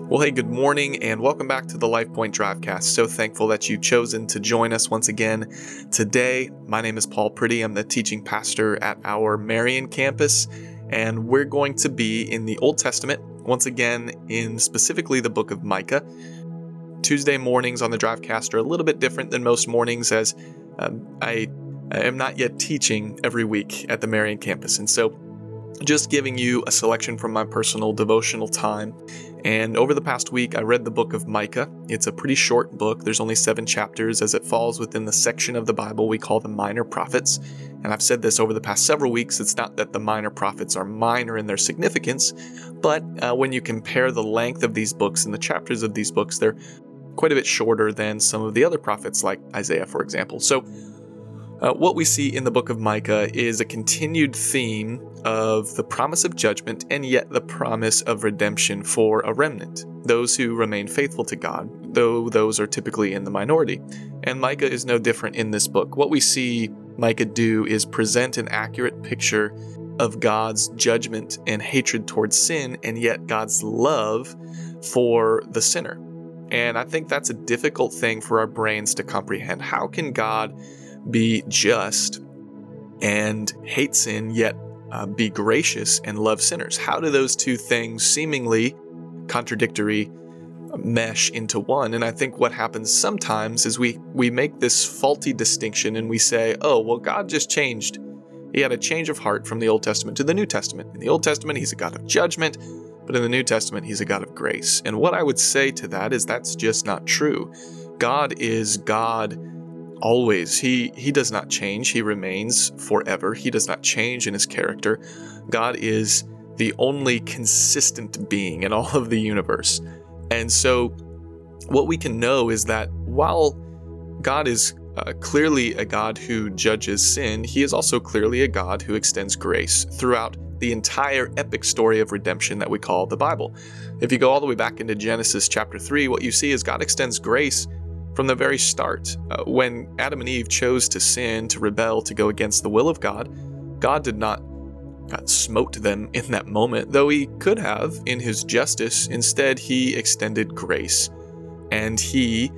Well, hey, good morning and welcome back to the LifePoint Drivecast. So thankful that you've chosen to join us once again today. My name is Paul Pretty. I'm the teaching pastor at our Marion campus, and we're going to be in the Old Testament, once again in specifically the book of Micah. Tuesday mornings on the Drivecast are a little bit different than most mornings, as I am not yet teaching every week at the Marion campus, and so just giving you a selection from my personal devotional time. And over the past week, I read the book of Micah. It's a pretty short book. There's only 7 chapters, as it falls within the section of the Bible we call the minor prophets. And I've said this over the past several weeks. It's not that the minor prophets are minor in their significance, but when you compare the length of these books and the chapters of these books, they're quite a bit shorter than some of the other prophets, like Isaiah, for example. So what we see in the book of Micah is a continued theme of the promise of judgment and yet the promise of redemption for a remnant, those who remain faithful to God, though those are typically in the minority. And Micah is no different in this book. What we see Micah do is present an accurate picture of God's judgment and hatred towards sin, and yet God's love for the sinner. And I think that's a difficult thing for our brains to comprehend. How can God be just and hate sin, yet be gracious and love sinners? How do those two things, seemingly contradictory, mesh into one? And I think what happens sometimes is we make this faulty distinction and we say, oh, well, God just changed. He had a change of heart from the Old Testament to the New Testament. In the Old Testament, he's a God of judgment, but in the New Testament, he's a God of grace. And what I would say to that is that's just not true. God is God always. He does not change. He remains forever. He does not change in his character. God is the only consistent being in all of the universe. And so what we can know is that while God is clearly a God who judges sin, he is also clearly a God who extends grace throughout the entire epic story of redemption that we call the Bible. If you go all the way back into Genesis chapter 3, what you see is God extends grace from the very start. When Adam and Eve chose to sin, to rebel, to go against the will of God, God did not smote them in that moment, though he could have in his justice. Instead, he extended grace, and he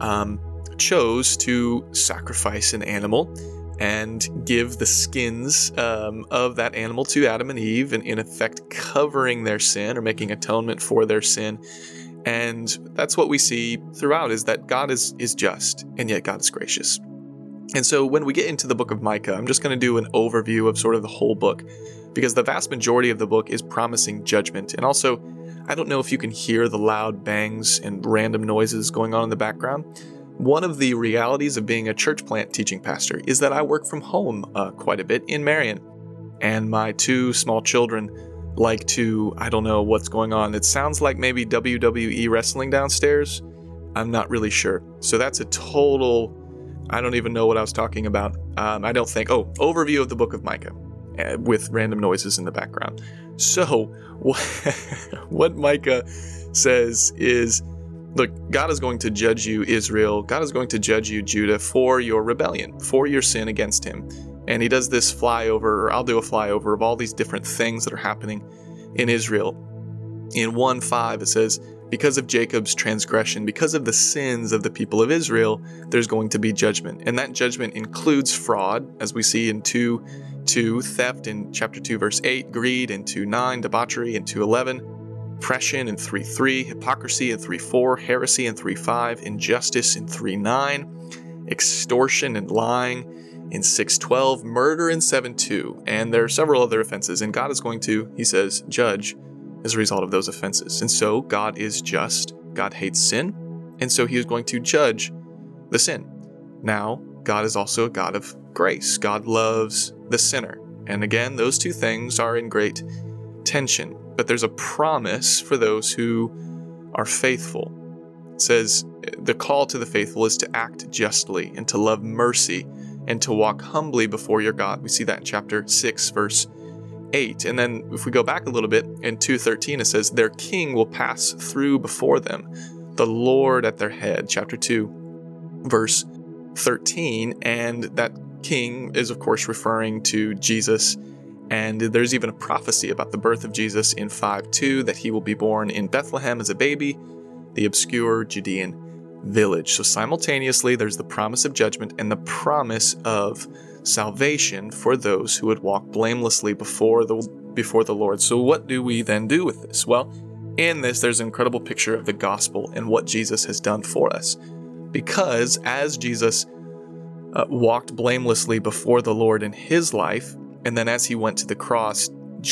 chose to sacrifice an animal and give the skins of that animal to Adam and Eve, and in effect covering their sin or making atonement for their sin. And that's what we see throughout, is that God is just, and yet God is gracious. And so when we get into the book of Micah, I'm just going to do an overview of sort of the whole book, because the vast majority of the book is promising judgment. And also, I don't know if you can hear the loud bangs and random noises going on in the background. One of the realities of being a church plant teaching pastor is that I work from home quite a bit in Marion. And my 2 small children like to, I don't know what's going on. It sounds like maybe WWE wrestling downstairs. I'm not really sure. So that's a total, I don't even know what I was talking about. I don't think, overview of the book of Micah with random noises in the background. So what Micah says is, look, God is going to judge you, Israel. God is going to judge you, Judah, for your rebellion, for your sin against him. And he does this I'll do a flyover of all these different things that are happening in Israel. In 1:5, it says, because of Jacob's transgression, because of the sins of the people of Israel, there's going to be judgment. And that judgment includes fraud, as we see in 2:2, theft in chapter 2, verse 8, greed in 2:9, debauchery in 2:11, oppression in 3:3, hypocrisy in 3:4, heresy in 3:5, injustice in 3:9, extortion and lying in 6:12, murder in 7:2, and there are several other offenses, and God is going to, he says, judge as a result of those offenses. And so God is just, God hates sin, and so he is going to judge the sin. Now, God is also a God of grace. God loves the sinner. And again, those two things are in great tension, but there's a promise for those who are faithful. It says the call to the faithful is to act justly and to love mercy and to walk humbly before your God. We see that in chapter 6, verse 8. And then if we go back a little bit, in 2:13, it says, their king will pass through before them, the Lord at their head. Chapter 2, verse 13. And that king is, of course, referring to Jesus And there's even a prophecy about the birth of Jesus in 5:2 that he will be born in Bethlehem as a baby, the obscure Judean village. So simultaneously, there's the promise of judgment and the promise of salvation for those who would walk blamelessly before the Lord. So what do we then do with this? Well, in this, there's an incredible picture of the gospel and what Jesus has done for us. Because as Jesus walked blamelessly before the Lord in his life, and then as he went to the cross,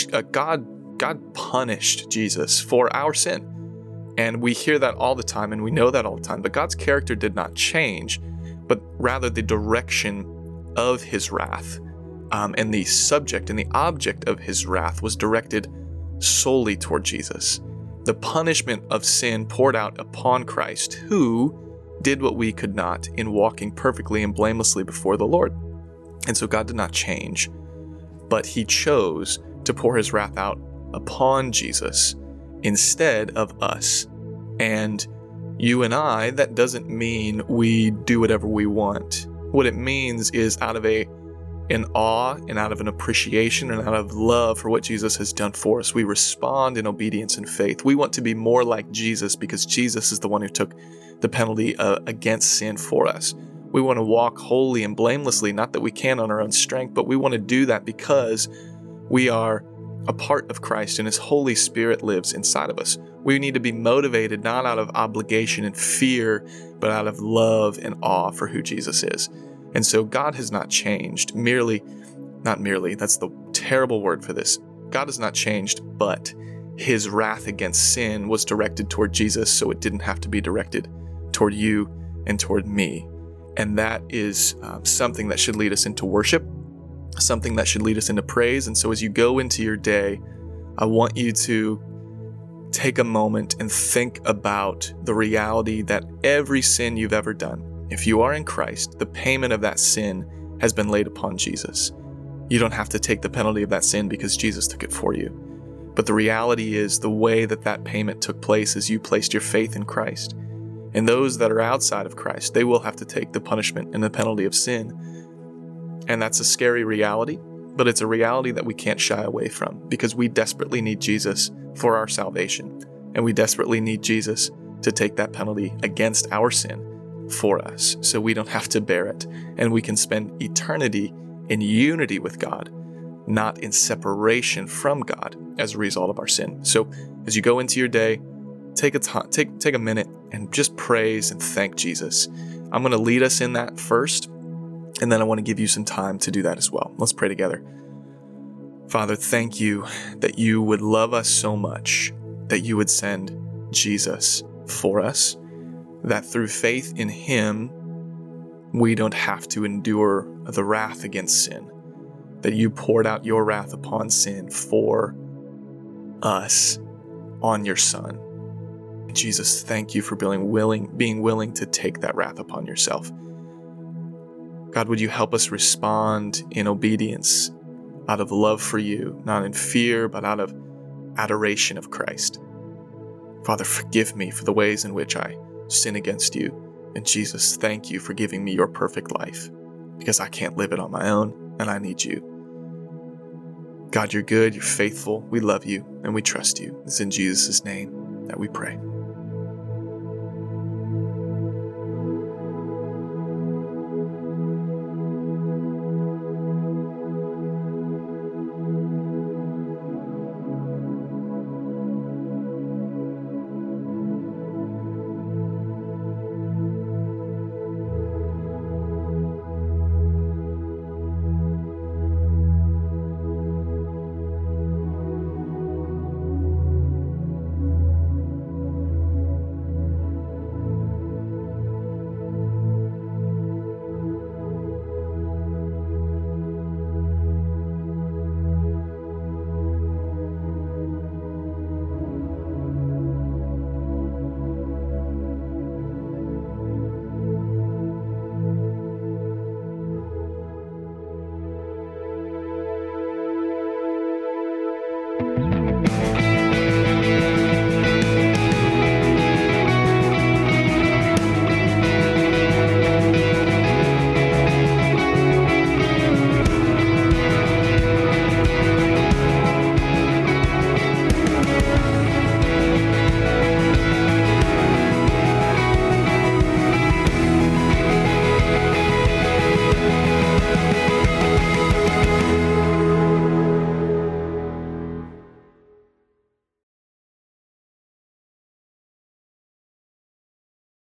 God punished Jesus for our sin. And we hear that all the time, and we know that all the time. But God's character did not change, but rather the direction of his wrath and the subject and the object of his wrath was directed solely toward Jesus. The punishment of sin poured out upon Christ, who did what we could not in walking perfectly and blamelessly before the Lord. And so God did not change, but he chose to pour his wrath out upon Jesus instead of us. And you and I, that doesn't mean we do whatever we want. What it means is out of an awe and out of an appreciation and out of love for what Jesus has done for us, we respond in obedience and faith. We want to be more like Jesus because Jesus is the one who took the penalty against sin for us. We want to walk holy and blamelessly, not that we can on our own strength, but we want to do that because we are a part of Christ and his Holy Spirit lives inside of us. We need to be motivated not out of obligation and fear, but out of love and awe for who Jesus is. And so God has not changed not merely, that's the terrible word for this. God has not changed, but his wrath against sin was directed toward Jesus, so it didn't have to be directed toward you and toward me. And that is something that should lead us into worship, something that should lead us into praise. And so as you go into your day, I want you to take a moment and think about the reality that every sin you've ever done, if you are in Christ, the payment of that sin has been laid upon Jesus. You don't have to take the penalty of that sin because Jesus took it for you. But the reality is the way that payment took place is you placed your faith in Christ. And those that are outside of Christ, they will have to take the punishment and the penalty of sin. And that's a scary reality, but it's a reality that we can't shy away from because we desperately need Jesus for our salvation. And we desperately need Jesus to take that penalty against our sin for us so we don't have to bear it. And we can spend eternity in unity with God, not in separation from God as a result of our sin. So as you go into your day, take a minute and just praise and thank Jesus. I'm going to lead us in that first, and then I want to give you some time to do that as well. Let's pray together. Father, thank you that you would love us so much, that you would send Jesus for us, that through faith in him, we don't have to endure the wrath against sin, that you poured out your wrath upon sin for us on your Son. Jesus, thank you for being willing to take that wrath upon yourself. God, would you help us respond in obedience out of love for you, not in fear, but out of adoration of Christ. Father, forgive me for the ways in which I sin against you. And Jesus, thank you for giving me your perfect life, because I can't live it on my own, and I need you. God, you're good, you're faithful, we love you, and we trust you. It's in Jesus' name that we pray.